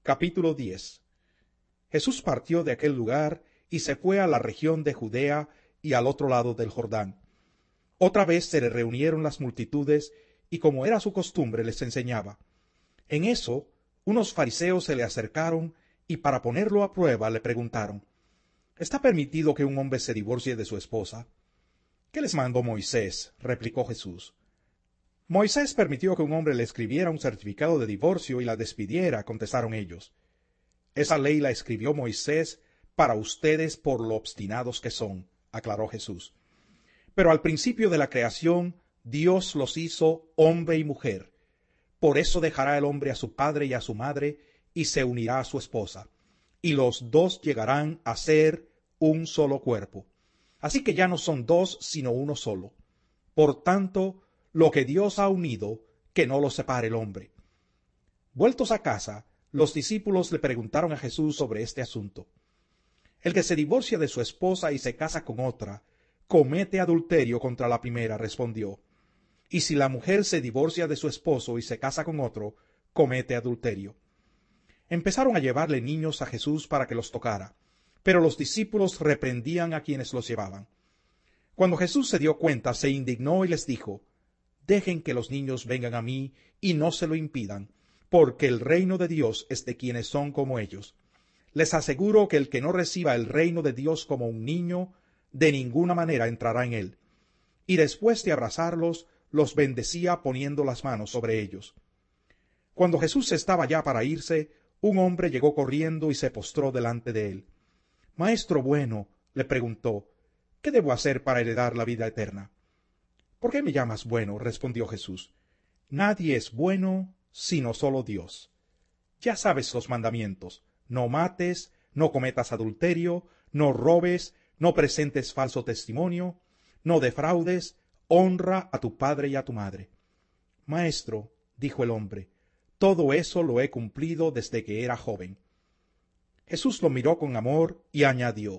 Capítulo 10. Jesús partió de aquel lugar y se fue a la región de Judea y al otro lado del Jordán. Otra vez se le reunieron las multitudes, y como era su costumbre les enseñaba. En eso, unos fariseos se le acercaron, y para ponerlo a prueba le preguntaron: ¿Está permitido que un hombre se divorcie de su esposa? ¿Qué les mandó Moisés? Replicó Jesús. Moisés permitió que un hombre le escribiera un certificado de divorcio y la despidiera, contestaron ellos. Esa ley la escribió Moisés para ustedes por lo obstinados que son, aclaró Jesús. Pero al principio de la creación, Dios los hizo hombre y mujer. Por eso dejará el hombre a su padre y a su madre, y se unirá a su esposa, y los dos llegarán a ser un solo cuerpo. Así que ya no son dos, sino uno solo. Por tanto, lo que Dios ha unido, que no lo separe el hombre. Vueltos a casa, los discípulos le preguntaron a Jesús sobre este asunto. El que se divorcia de su esposa y se casa con otra, comete adulterio contra la primera, respondió. Y si la mujer se divorcia de su esposo y se casa con otro, comete adulterio. Empezaron a llevarle niños a Jesús para que los tocara, pero los discípulos reprendían a quienes los llevaban. Cuando Jesús se dio cuenta, se indignó y les dijo: Dejen que los niños vengan a mí y no se lo impidan, porque el reino de Dios es de quienes son como ellos. Les aseguro que el que no reciba el reino de Dios como un niño, de ninguna manera entrará en él. Y después de abrazarlos, los bendecía poniendo las manos sobre ellos. Cuando Jesús estaba ya para irse, un hombre llegó corriendo y se postró delante de él. Maestro bueno, le preguntó, ¿qué debo hacer para heredar la vida eterna? ¿Por qué me llamas bueno? Respondió Jesús. Nadie es bueno sino solo Dios. Ya sabes los mandamientos: no mates, no cometas adulterio, no robes, no presentes falso testimonio, no defraudes, honra a tu padre y a tu madre. Maestro, dijo el hombre, todo eso lo he cumplido desde que era joven. Jesús lo miró con amor y añadió: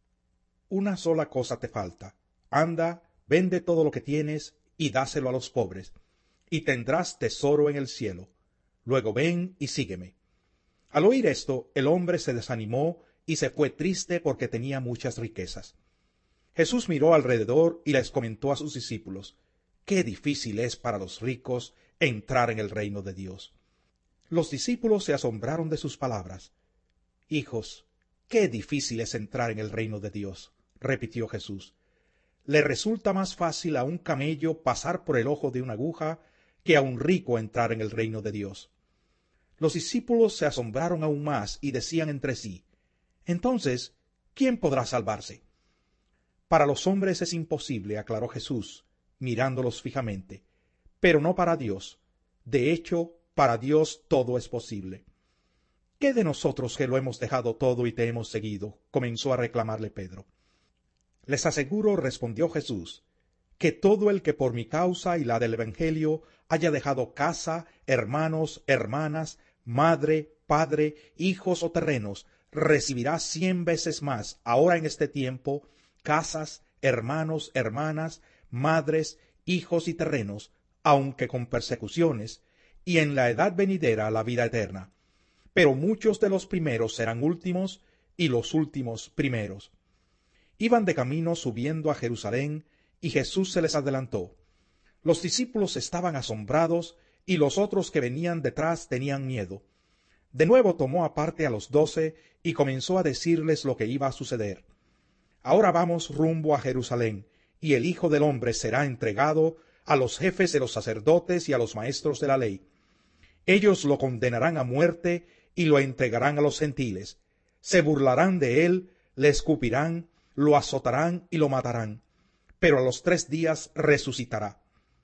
Una sola cosa te falta. Anda, vende todo lo que tienes y dáselo a los pobres, y tendrás tesoro en el cielo. Luego ven y sígueme. Al oír esto, el hombre se desanimó y se fue triste porque tenía muchas riquezas. Jesús miró alrededor y les comentó a sus discípulos: Qué difícil es para los ricos entrar en el reino de Dios. Los discípulos se asombraron de sus palabras. Hijos, qué difícil es entrar en el reino de Dios, repitió Jesús. Le resulta más fácil a un camello pasar por el ojo de una aguja que a un rico entrar en el reino de Dios. Los discípulos se asombraron aún más y decían entre sí: Entonces, ¿quién podrá salvarse? Para los hombres es imposible, aclaró Jesús, mirándolos fijamente, pero no para Dios. De hecho, para Dios todo es posible. ¿Qué de nosotros que lo hemos dejado todo y te hemos seguido? Comenzó a reclamarle Pedro. Les aseguro, respondió Jesús, que todo el que por mi causa y la del Evangelio haya dejado casa, hermanos, hermanas, madre, padre, hijos o terrenos, recibirá 100 veces más ahora en este tiempo, casas, hermanos, hermanas, madres, hijos y terrenos, aunque con persecuciones, y en la edad venidera la vida eterna. Pero muchos de los primeros serán últimos, y los últimos primeros. Iban de camino subiendo a Jerusalén, y Jesús se les adelantó. Los discípulos estaban asombrados, y los otros que venían detrás tenían miedo. De nuevo tomó aparte a los 12, y comenzó a decirles lo que iba a suceder. Ahora vamos rumbo a Jerusalén, y el Hijo del Hombre será entregado a los jefes de los sacerdotes y a los maestros de la ley. Ellos lo condenarán a muerte y lo entregarán a los gentiles. Se burlarán de él, le escupirán, lo azotarán y lo matarán. Pero a los 3 días resucitará.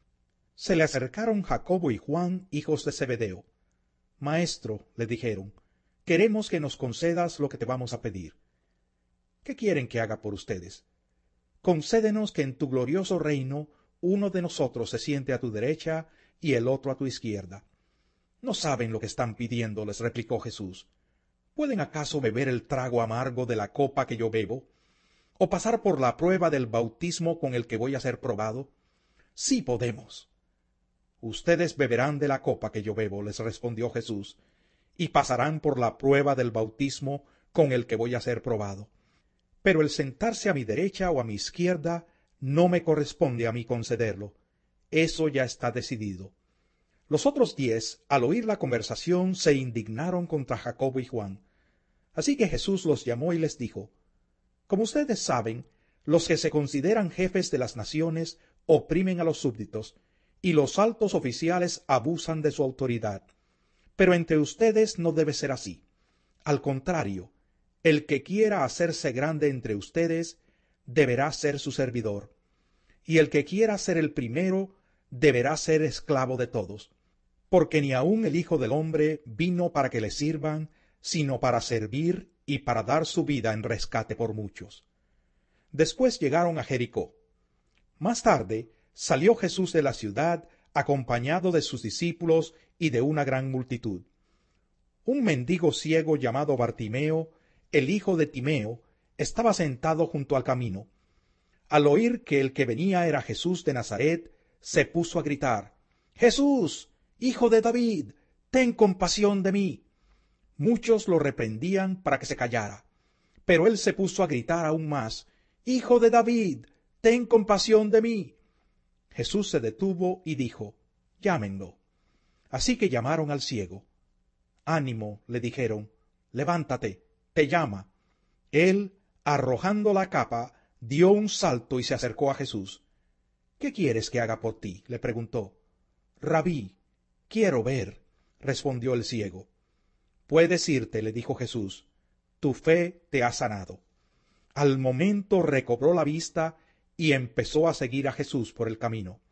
Se le acercaron Jacobo y Juan, hijos de Zebedeo. Maestro, le dijeron, queremos que nos concedas lo que te vamos a pedir. ¿Qué quieren que haga por ustedes? Concédenos que en tu glorioso reino uno de nosotros se siente a tu derecha y el otro a tu izquierda. No saben lo que están pidiendo, les replicó Jesús. ¿Pueden acaso beber el trago amargo de la copa que yo bebo? ¿O pasar por la prueba del bautismo con el que voy a ser probado? Sí podemos. Ustedes beberán de la copa que yo bebo, les respondió Jesús, y pasarán por la prueba del bautismo con el que voy a ser probado. Pero el sentarse a mi derecha o a mi izquierda no me corresponde a mí concederlo. Eso ya está decidido. Los otros 10, al oír la conversación, se indignaron contra Jacobo y Juan. Así que Jesús los llamó y les dijo: Como ustedes saben, los que se consideran jefes de las naciones oprimen a los súbditos, y los altos oficiales abusan de su autoridad. Pero entre ustedes no debe ser así. Al contrario, el que quiera hacerse grande entre ustedes deberá ser su servidor, y el que quiera ser el primero deberá ser esclavo de todos. Porque ni aun el Hijo del Hombre vino para que le sirvan, sino para servir y para dar su vida en rescate por muchos. Después llegaron a Jericó. Más tarde salió Jesús de la ciudad, acompañado de sus discípulos y de una gran multitud. Un mendigo ciego llamado Bartimeo, el hijo de Timeo, estaba sentado junto al camino. Al oír que el que venía era Jesús de Nazaret, se puso a gritar: «Jesús, hijo de David, ten compasión de mí». Muchos lo reprendían para que se callara, pero él se puso a gritar aún más: «Hijo de David, ten compasión de mí». Jesús se detuvo y dijo: «Llámenlo». Así que llamaron al ciego. «Ánimo», le dijeron, «levántate, te llama». Él, arrojando la capa, dio un salto y se acercó a Jesús. «¿Qué quieres que haga por ti?», le preguntó. «Rabí, quiero ver», respondió el ciego. «Puedes irte», le dijo Jesús, «tu fe te ha sanado». Al momento recobró la vista y empezó a seguir a Jesús por el camino.